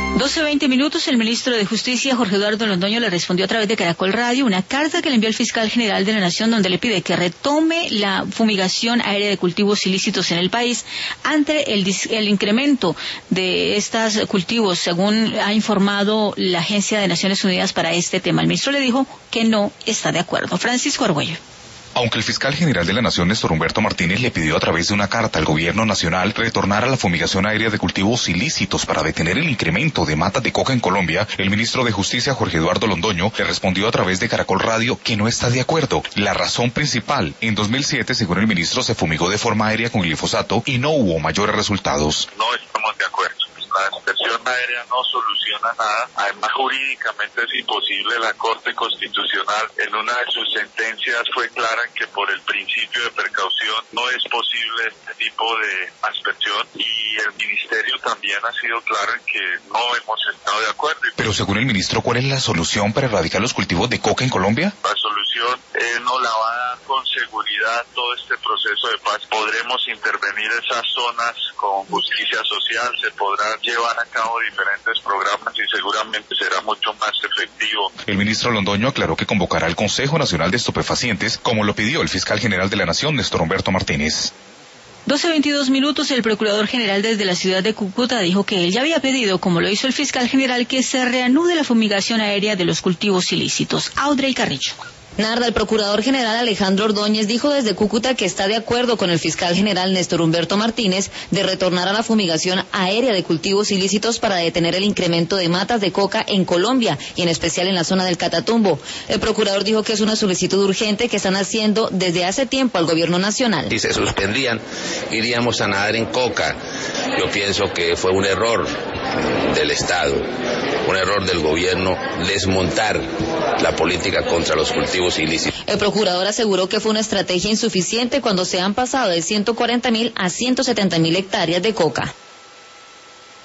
12:20, el ministro de Justicia, Jorge Eduardo Londoño, le respondió a través de Caracol Radio una carta que le envió el fiscal general de la Nación, donde le pide que retome la fumigación aérea de cultivos ilícitos en el país ante el incremento de estos cultivos, según ha informado la Agencia de Naciones Unidas para este tema. El ministro le dijo que no está de acuerdo. Francisco Argüello. Aunque el fiscal general de la Nación, Néstor Humberto Martínez, le pidió a través de una carta al gobierno nacional retornar a la fumigación aérea de cultivos ilícitos para detener el incremento de matas de coca en Colombia, el ministro de Justicia, Jorge Eduardo Londoño, le respondió a través de Caracol Radio que no está de acuerdo. La razón principal: en 2007, según el ministro, se fumigó de forma aérea con glifosato y no hubo mayores resultados. No estamos de acuerdo. La aspersión aérea no soluciona nada. Además, jurídicamente es imposible. La Corte Constitucional en una de sus sentencias fue clara en que por el principio de precaución no es posible este tipo de aspersión, y el ministerio también ha sido claro en que no hemos estado de acuerdo. Pero según el ministro, ¿cuál es la solución para erradicar los cultivos de coca en Colombia? La solución nos la va a dar con seguridad todo este proceso de paz. Podremos intervenir esas zonas con justicia social, se podrán llevar a cabo diferentes programas y seguramente será mucho más efectivo. El ministro Londoño aclaró que convocará al Consejo Nacional de Estupefacientes, como lo pidió el fiscal general de la Nación, Néstor Humberto Martínez. 12:22, el procurador general desde la ciudad de Cúcuta dijo que él ya había pedido, como lo hizo el fiscal general, que se reanude la fumigación aérea de los cultivos ilícitos. Audrey Carrillo. Narda, el procurador general Alejandro Ordóñez dijo desde Cúcuta que está de acuerdo con el fiscal general Néstor Humberto Martínez de retornar a la fumigación aérea de cultivos ilícitos para detener el incremento de matas de coca en Colombia y en especial en la zona del Catatumbo. El procurador dijo que es una solicitud urgente que están haciendo desde hace tiempo al gobierno nacional. Si se suspendían, iríamos a nadar en coca. Yo pienso que fue un error del Estado, un error del gobierno desmontar la política contra los cultivos ilícitos. El procurador aseguró que fue una estrategia insuficiente cuando se han pasado de 140.000 a 170.000 hectáreas de coca.